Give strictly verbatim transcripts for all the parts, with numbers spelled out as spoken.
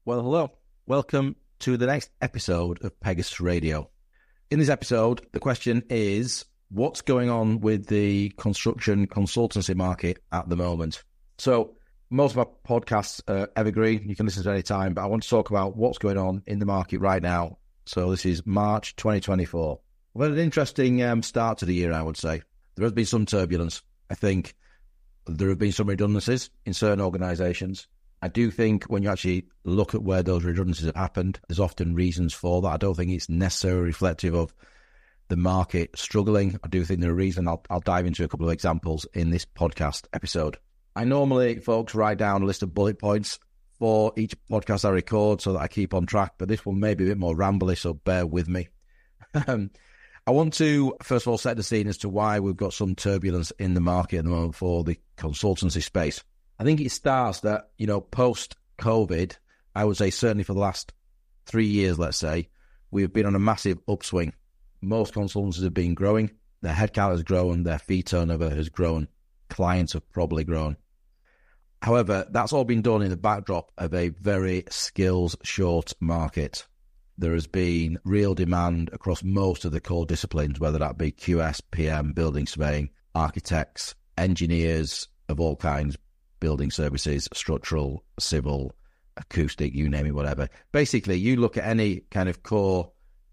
Well, hello. Welcome to the next episode of Pegasus Radio. In this episode, the question is, what's going on with the construction consultancy market at the moment? So most of our podcasts are evergreen. You can listen to any time, but I want to talk about what's going on in the market right now. So this is March twenty twenty-four. We've had an interesting um, start to the year, I would say. There has been some turbulence. I think there have been some redundancies in certain organisations. I do think when you actually look at where those redundancies have happened, there's often reasons for that. I don't think it's necessarily reflective of the market struggling. I do think there are reasons. I'll, I'll dive into a couple of examples in this podcast episode. I normally, folks, write down a list of bullet points for each podcast I record so that I keep on track, but this one may be a bit more rambly, so bear with me. um, I want to, first of all, set the scene as to why we've got some turbulence in the market at the moment for the consultancy space. I think it starts that, you know, post-COVID, I would say certainly for the last three years, let's say, we've been on a massive upswing. Most consultancies have been growing. Their headcount has grown. Their fee turnover has grown. Clients have probably grown. However, that's all been done in the backdrop of a very skills-short market. There has been real demand across most of the core disciplines, whether that be Q S, P M, building surveying, architects, engineers of all kinds, building services, structural, civil, acoustic, you name it, whatever. Basically, you look at any kind of core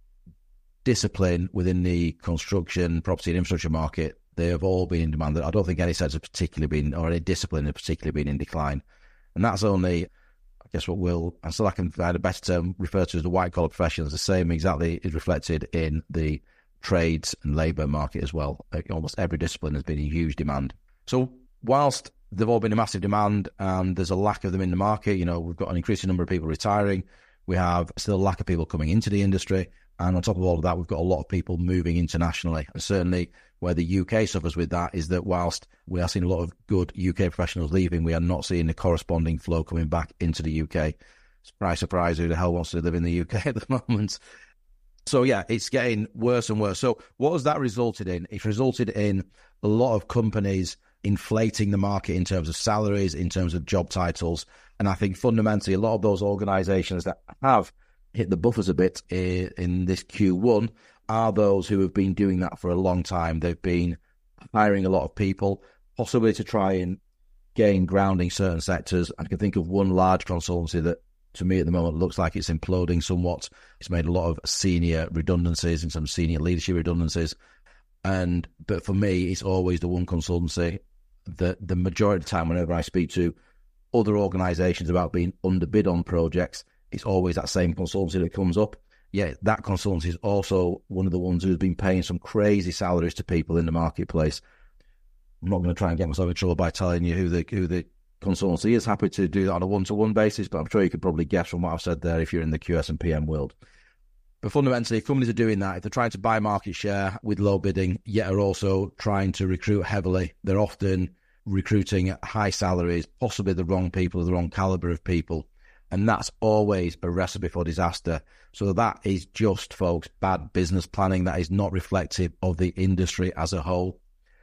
discipline within the construction, property and infrastructure market, they have all been in demand. I don't think any sector has particularly been, or any discipline has particularly been in decline. And that's only, I guess what will, and so I can find a better term, refer to as the white-collar professions. The same exactly is reflected in the trades and labour market as well. Almost every discipline has been in huge demand. So whilst they've all been in massive demand and there's a lack of them in the market, you know, we've got an increasing number of people retiring. We have still a lack of people coming into the industry. And on top of all of that, we've got a lot of people moving internationally. And certainly where the U K suffers with that is that whilst we are seeing a lot of good U K professionals leaving, we are not seeing the corresponding flow coming back into the U K. Surprise, surprise, who the hell wants to live in the U K at the moment? So yeah, it's getting worse and worse. So what has that resulted in? It's resulted in a lot of companies inflating the market in terms of salaries, in terms of job titles. And I think fundamentally a lot of those organisations that have hit the buffers a bit in this Q one are those who have been doing that for a long time. They've been hiring a lot of people, possibly to try and gain ground in certain sectors. I can think of one large consultancy that, to me at the moment, looks like it's imploding somewhat. It's made a lot of senior redundancies and some senior leadership redundancies. And but for me, it's always the one consultancy that the majority of the time, whenever I speak to other organisations about being underbid on projects, it's always that same consultancy that comes up. Yeah, that consultancy is also one of the ones who's been paying some crazy salaries to people in the marketplace. I'm not going to try and get myself in trouble by telling you who the who the consultancy is. Happy to do that on a one-to-one basis, but I'm sure you could probably guess from what I've said there if you're in the Q S and P M world. But fundamentally, if companies are doing that, if they're trying to buy market share with low bidding, yet are also trying to recruit heavily, they're often recruiting at high salaries, possibly the wrong people, the wrong caliber of people. And that's always a recipe for disaster. So that is just, folks, bad business planning. That is not reflective of the industry as a whole.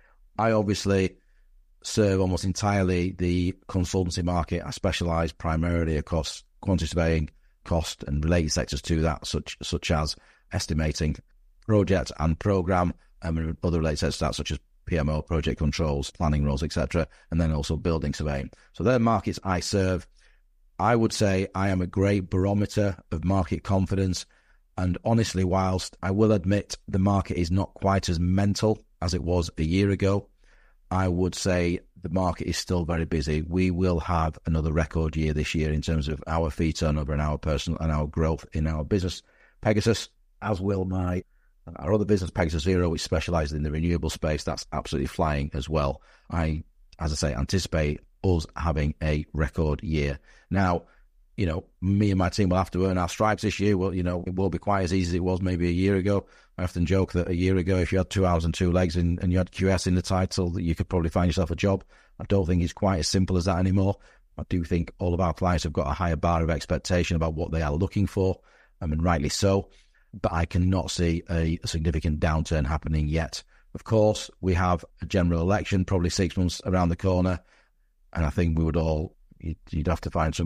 I obviously serve almost entirely the consultancy market. I specialise primarily across quantity surveying, cost and related sectors to that, such such as estimating, project and programme, and other related sectors to that, such as P M O, project controls, planning roles, et cetera, and then also building surveying. So they're markets I serve. I would say I am a great barometer of market confidence. And honestly, whilst I will admit the market is not quite as mental as it was a year ago, I would say the market is still very busy. We will have another record year this year in terms of our fee turnover and our personal and our growth in our business, Pegasus, as will my our other business, Pegasus Zero, which specialises in the renewable space. That's absolutely flying as well. I, as I say, anticipate us having a record year. Now, you know, me and my team will have to earn our stripes this year. Well, you know, it won't be quite as easy as it was maybe a year ago. I often joke that a year ago, if you had two hours and two legs and, and you had Q S in the title, that you could probably find yourself a job. I don't think it's quite as simple as that anymore. I do think all of our clients have got a higher bar of expectation about what they are looking for, I mean, rightly so. But I cannot see a, a significant downturn happening yet. Of course, we have a general election, probably six months around the corner. And I think we would all, you'd, you'd have to find somebody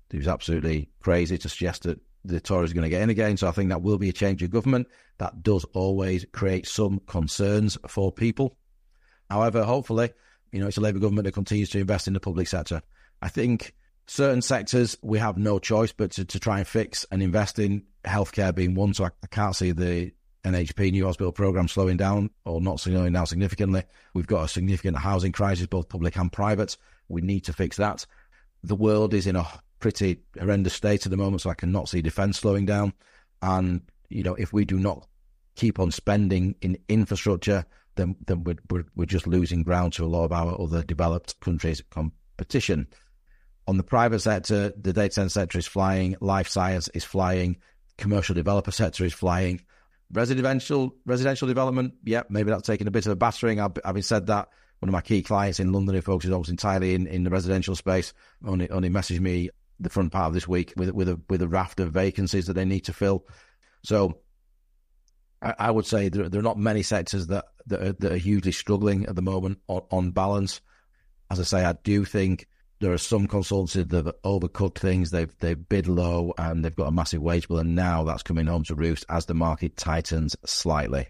it was absolutely crazy to suggest that the Tories are going to get in again. So I think that will be a change of government. That does always create some concerns for people. However, hopefully, you know, it's a Labour government that continues to invest in the public sector. I think certain sectors we have no choice but to, to try and fix and invest in, healthcare being one. So I, I can't see the N H P new hospital programme slowing down or not slowing down significantly. We've got a significant housing crisis, both public and private. We need to fix that. The world is in a pretty horrendous state at the moment, so I cannot see defence slowing down. And, you know, if we do not keep on spending in infrastructure, then then we're, we're, we're just losing ground to a lot of our other developed countries' competition. On the private sector, the data center sector is flying, life science is flying, commercial developer sector is flying. Residential residential development, yeah, maybe that's taking a bit of a battering. I've, having said that, one of my key clients in London who focuses almost entirely in, in the residential space only only messaged me the front part of this week with with a with a raft of vacancies that they need to fill. So I, I would say there, there are not many sectors that that are, that are hugely struggling at the moment on, on balance. As I say, I do think there are some consultancies that have overcooked things. They've they've bid low and they've got a massive wage bill, and now that's coming home to roost as the market tightens slightly.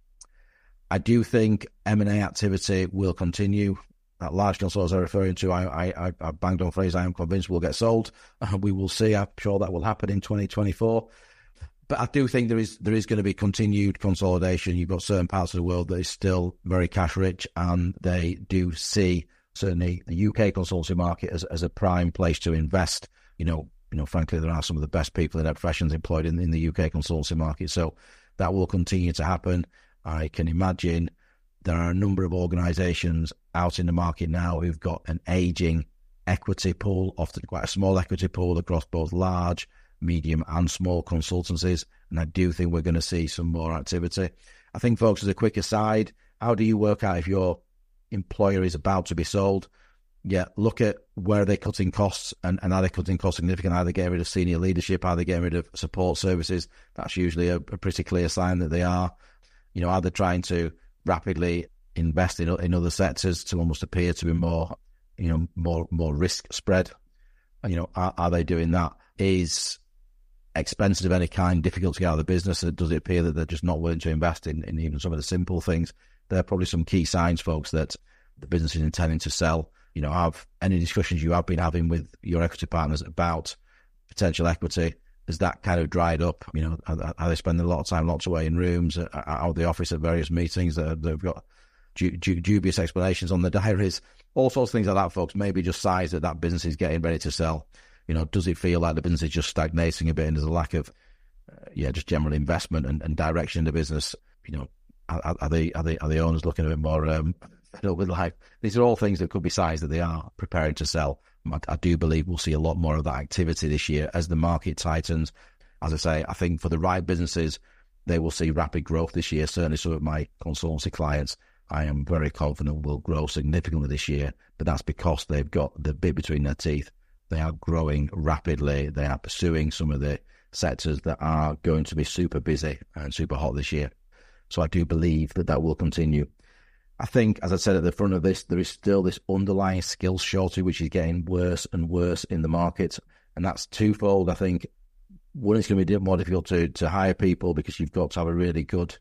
I do think M and A activity will continue. That large consultants I'm referring to, I, I, I banged on phrase, I am convinced will get sold. Uh, we will see. I'm sure that will happen in twenty twenty-four. But I do think there is there is going to be continued consolidation. You've got certain parts of the world that is still very cash rich, and they do see certainly the U K consultancy market as, as a prime place to invest. You know, you know, frankly, there are some of the best people in their professions employed in, in the U K consultancy market. So that will continue to happen. I can imagine there are a number of organisations out in the market now who've got an ageing equity pool, often quite a small equity pool across both large, medium and small consultancies. And I do think we're going to see some more activity. I think, folks, as a quick aside, how do you work out if your employer is about to be sold? Yeah, look at where are they cutting costs, and, and are they cutting costs significantly? Are they getting rid of senior leadership? Are they getting rid of support services? That's usually a, a pretty clear sign that they are. You know, are they trying to rapidly invest in in other sectors to almost appear to be more, you know, more more risk spread? You know, are, are they doing that? Is expenses of any kind difficult to get out of the business? Does it appear that they're just not willing to invest in, in even some of the simple things? There are probably some key signs, folks, that the business is intending to sell. You know, have any discussions you have been having with your equity partners about potential equity? Has that kind of dried up? You know, are, are they spending a lot of time locked away in rooms, out of the office at various meetings that they've got du- du- dubious explanations on their diaries? All sorts of things like that, folks. Maybe just signs that that business is getting ready to sell. You know, does it feel like the business is just stagnating a bit and there's a lack of, uh, yeah, just general investment and, and direction in the business? You know, are, are they are they are the owners looking a bit more um, fed up with life? These are all things that could be signs that they are preparing to sell. I, I do believe we'll see a lot more of that activity this year as the market tightens. As I say, I think for the right businesses, they will see rapid growth this year. Certainly some of my consultancy clients, I am very confident will grow significantly this year, but that's because they've got the bit between their teeth. They are growing rapidly. They are pursuing some of the sectors that are going to be super busy and super hot this year. So I do believe that that will continue. I think, as I said at the front of this, there is still this underlying skills shortage, which is getting worse and worse in the market. And that's twofold. I think, one, it's going to be more difficult to, to hire people because you've got to have a really good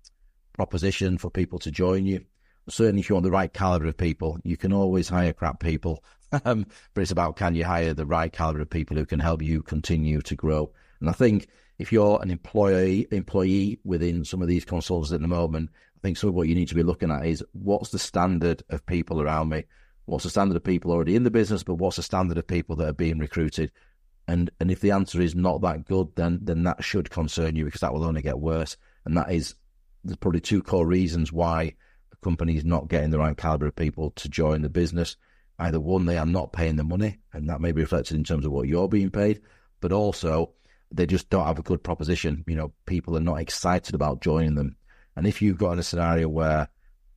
proposition for people to join you. Certainly, if you want the right caliber of people, you can always hire crap people. um, but it's about, can you hire the right caliber of people who can help you continue to grow? And I think if you're an employee employee within some of these consultants at the moment, I think some of what you need to be looking at is, what's the standard of people around me? What's the standard of people already in the business, but what's the standard of people that are being recruited? And and if the answer is not that good, then then that should concern you, because that will only get worse. And that is, there's probably two core reasons why a company is not getting the right caliber of people to join the business. Either one, they are not paying the money, and that may be reflected in terms of what you're being paid, but also they just don't have a good proposition. You know, people are not excited about joining them. And if you've got in a scenario where,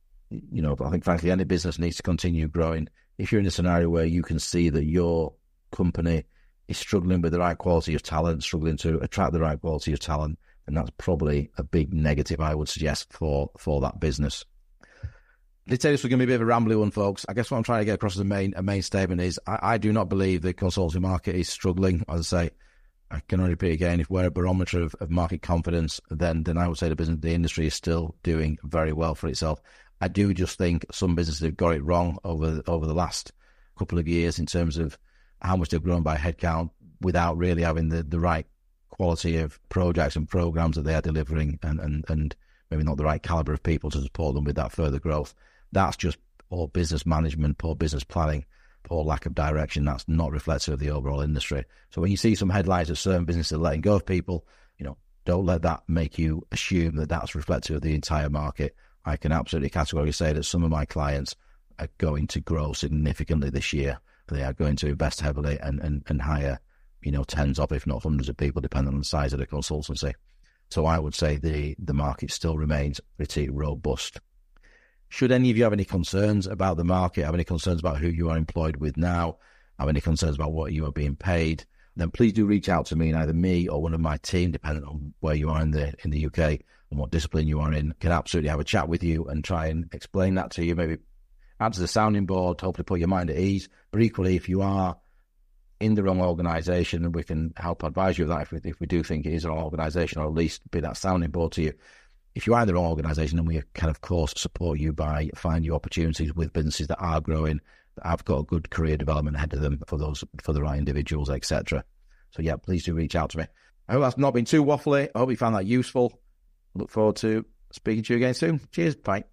you know, I think frankly any business needs to continue growing. If you're in a scenario where you can see that your company is struggling with the right quality of talent, struggling to attract the right quality of talent, then that's probably a big negative, I would suggest, for, for that business. I did say this was going to be a bit of a rambly one, folks. I guess what I'm trying to get across as a main a main statement is I, I do not believe the consultancy market is struggling. As I say, I can only repeat again, if we're a barometer of, of market confidence, then then I would say the business, the industry is still doing very well for itself. I do just think some businesses have got it wrong over over the last couple of years in terms of how much they've grown by headcount without really having the, the right quality of projects and programs that they are delivering, and, and, and maybe not the right caliber of people to support them with that further growth. That's just poor business management, poor business planning, poor lack of direction. That's not reflective of the overall industry. So when you see some headlines of certain businesses letting go of people, you know, don't let that make you assume that that's reflective of the entire market. I can absolutely categorically say that some of my clients are going to grow significantly this year. They are going to invest heavily and, and, and hire, you know, tens of, if not hundreds of people, depending on the size of the consultancy. So I would say the, the market still remains pretty robust. Should any of you have any concerns about the market, have any concerns about who you are employed with now, have any concerns about what you are being paid, then please do reach out to me, and either me or one of my team, depending on where you are in the in the U K and what discipline you are in, can absolutely have a chat with you and try and explain that to you, maybe add to the sounding board, hopefully put your mind at ease. But equally, if you are in the wrong organisation, we can help advise you of that if we, if we do think it is the wrong organisation, or at least be that sounding board to you. If you are in the wrong organisation, then we can, of course, support you by finding you opportunities with businesses that are growing, that have got a good career development ahead of them for those for the right individuals, et cetera. So, yeah, please do reach out to me. I hope that's not been too waffly. I hope you found that useful. Look forward to speaking to you again soon. Cheers. Bye.